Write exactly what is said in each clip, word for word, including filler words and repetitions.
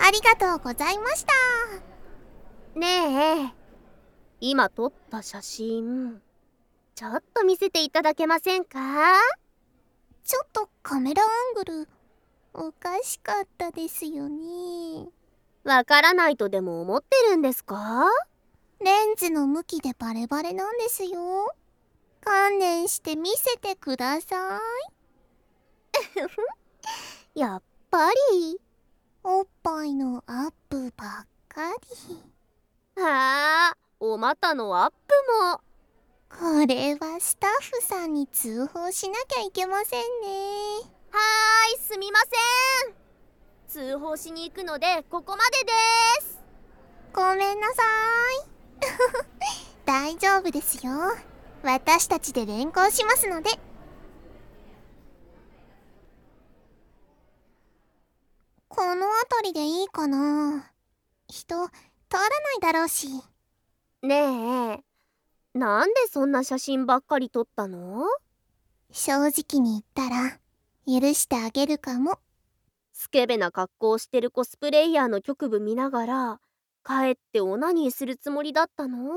ありがとうございました。 ねえ、今撮った写真、ちょっと見せていただけませんか？ ちょっとカメラアングル、おかしかったですよね。 わからないとでも思ってるんですか？ レンズの向きでバレバレなんですよ。観念して見せてください。やっぱり。 おっぱいのアップばっかり。 はあ、お股のアップも。 これはスタッフさんに通報しなきゃいけませんね。 はーい、すみません。通報しに行くのでここまでです。 ごめんなさい。大丈夫ですよ。私たちで連行しますので。この辺りでいいかな。人通らないだろうし。 ねえ、なんでそんな写真ばっかり撮ったの？ 正直に言ったら許してあげるかも。 スケベな格好をしてるコスプレイヤーの局部見ながら帰ってオナニーするつもりだったの？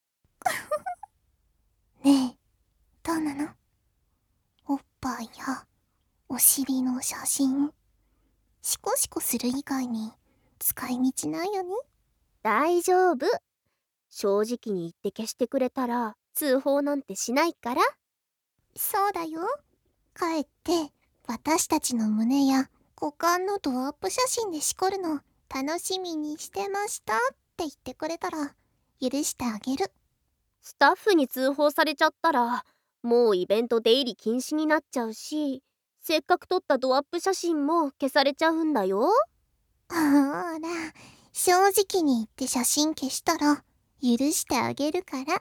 ねえ、どうなの？おっぱいやお尻の写真、シコシコする以外に使い道ないよね？ 大丈夫。正直に言って消してくれたら通報なんてしないから。 そうだよ。帰って私たちの胸や股間のドアップ写真でしこるの楽しみにしてましたって言ってくれたら許してあげる。 スタッフに通報されちゃったらもうイベント出入り禁止になっちゃうし、せっかく撮ったドアップ写真も消されちゃうんだよ。 ほら、正直に言って写真消したら許してあげるから。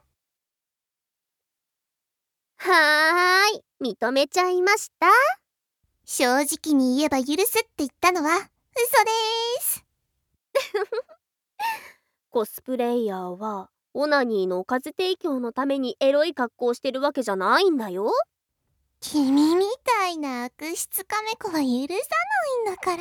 はーい、認めちゃいました。 正直に言えば許すって言ったのは嘘でーす。 コスプレイヤーはオナニーのおかず提供のためにエロい格好をしてるわけじゃないんだよ。 君みたいな悪質カメ子は許さないんだから。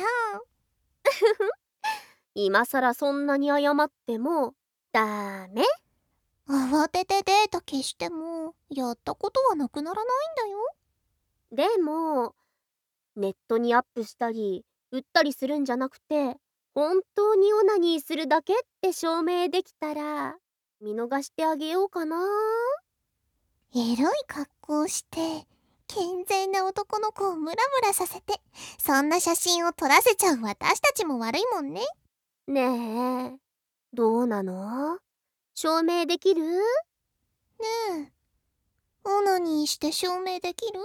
今さらそんなに謝ってもダメ。 慌ててデータ消してもやったことはなくならないんだよ。 でもネットにアップしたり売ったりするんじゃなくて、本当にオナニーするだけって証明できたら見逃してあげようかな。 エロい格好をして健全な男の子をムラムラさせてそんな写真を撮らせちゃう私たちも悪いもんね。 ねえ、どうなの？証明できる？ ねえ、オナニーして証明できる？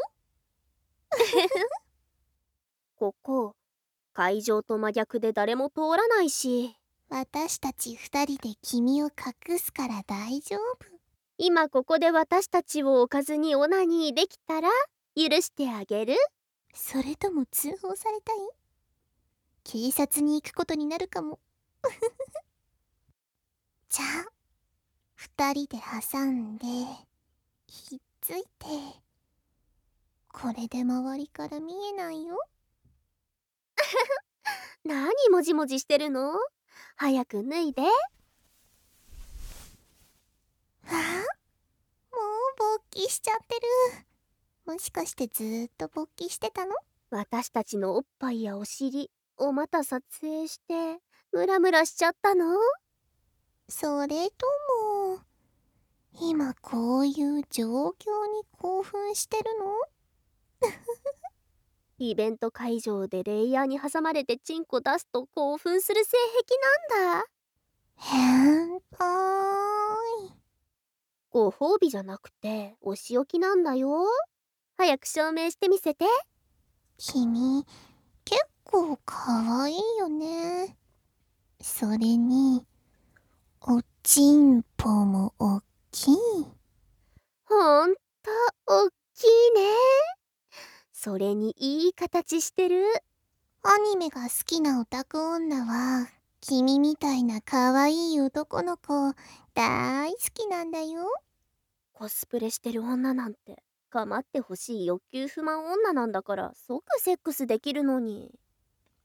ここ会場と真逆で誰も通らないし。 私たち二人で君を隠すから大丈夫。 今ここで私たちを置かずにオナニーできたら許してあげる？ それとも通報されたい？警察に行くことになるかも。じゃあ二人で挟んでひっついて、これで周りから見えないよ。 何もじもじしてるの？早く脱いで。 あ、もう勃起しちゃってる。もしかしてずーっと勃起してたの？ 私たちのおっぱいやお尻をまた撮影してムラムラしちゃったの？ それとも今こういう状況に興奮してるの？ イベント会場でレイヤーに挟まれてチンコ出すと興奮する性癖なんだ。 変態。 ご褒美じゃなくてお仕置きなんだよ。早く証明してみせて。 君結構かわいいよね。それにおちんぽもおっきい。 ほんとおっきいね。それにいい形してる。 アニメが好きなオタク女は君みたいなかわいい男の子大好きなんだよ。 コスプレしてる女なんて構ってほしい欲求不満女なんだから即セックスできるのに。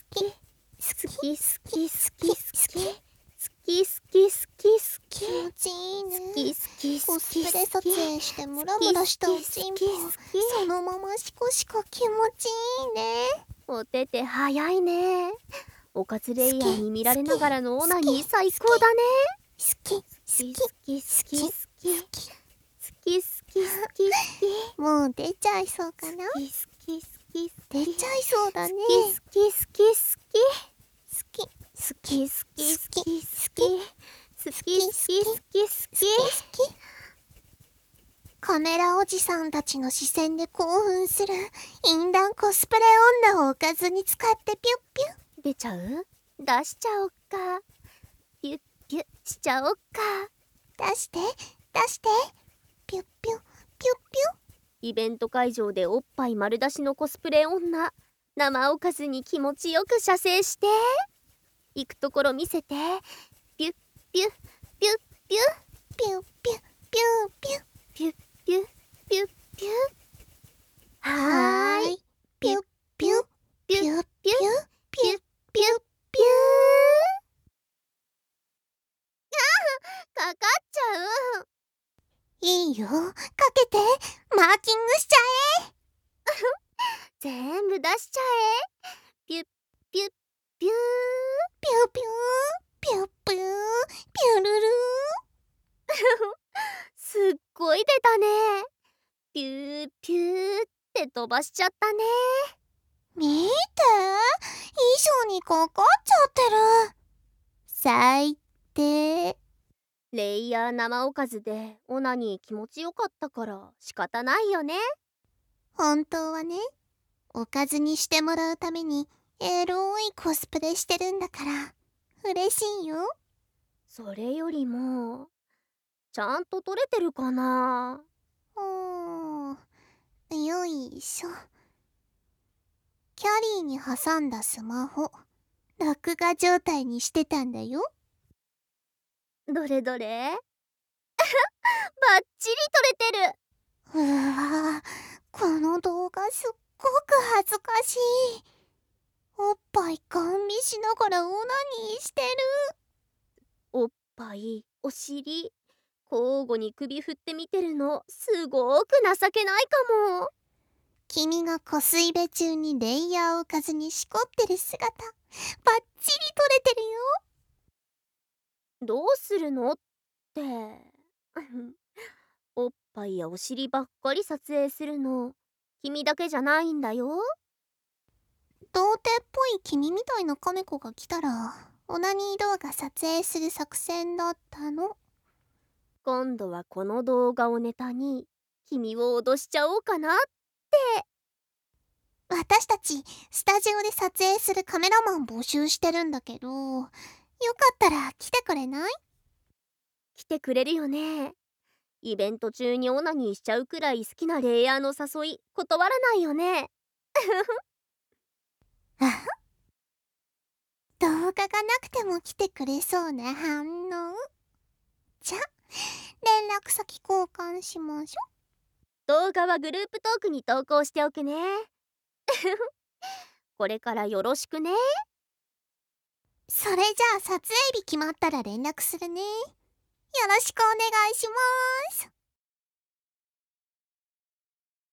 き好好きき好き好き好好きき好き好き好き好き気持ちいいね。 好き好きコ好きスプレ撮影してムラムラしたおちんぽそのままシコシコ気持ちいいね。 おてて早いね。おかずレイヤーに見られながらのオナニー好き最高だね。 好き好好きき好き好き好き好き好き好き好きもう出ちゃいそうかな。 好き好き好き出ちゃいそうだね。 好き好き好き好き好好きき好き好き好き好き好き好き好き好き。カメラおじさんたちの視線で興奮する淫乱コスプレ女をおかずに使ってピュッピュッ。 出ちゃう？出しちゃおっか。ピュッピュッしちゃおっか。 出して出してピュッピュッピュッピュッ。 イベント会場でおっぱい丸出しのコスプレ女、生おかずに気持ちよく射精して。行くところ見せて。ピュッピュッピュッピュッピュッピュッピュッピュッ。 ピュッピュッピュッピュッ。はーい。 ピュッピュッピュッ。 しちゃえ。ピュッピュッピュー。 ピューピューピューピューピュルルすっごい出たね。ピューピューって飛ばしちゃったね。 見て、衣装にかかっちゃってる。最低。 レイヤー生おかずでオナニー気持ちよかったから仕方ないよね。 本当はね、おかずにしてもらうためにエロいコスプレしてるんだから嬉しいよ。 それよりもちゃんと撮れてるかな。 うーん、よいしょ。キャリーに挟んだスマホ、録画状態にしてたんだよ。 どれどれバッチリ撮れてる。 うわー、この動画すっごく恥ずかしい。おっぱいガン見しながらオナニーしてる。 おっぱい、お尻、交互に首振って見てるのすごく情けないかも。 君が小水べ中にレイヤーを置かずにしこってる姿、バッチリ撮れてるよ。 どうするのっておっぱいやお尻ばっかり撮影するの君だけじゃないんだよ。 童貞っぽい君みたいなカメ子が来たらオナニー動画撮影する作戦だったの。 今度はこの動画をネタに君を脅しちゃおうかなって。 私たちスタジオで撮影するカメラマン募集してるんだけど、よかったら来てくれない？ 来てくれるよね。イベント中にオナニーしちゃうくらい好きなレイヤーの誘い断らないよね。 あは動画がなくても来てくれそうな反応。じゃ、連絡先交換しましょ。 動画はグループトークに投稿しておくね。これからよろしくね。 それじゃあ撮影日決まったら連絡するね。よろしくお願いします。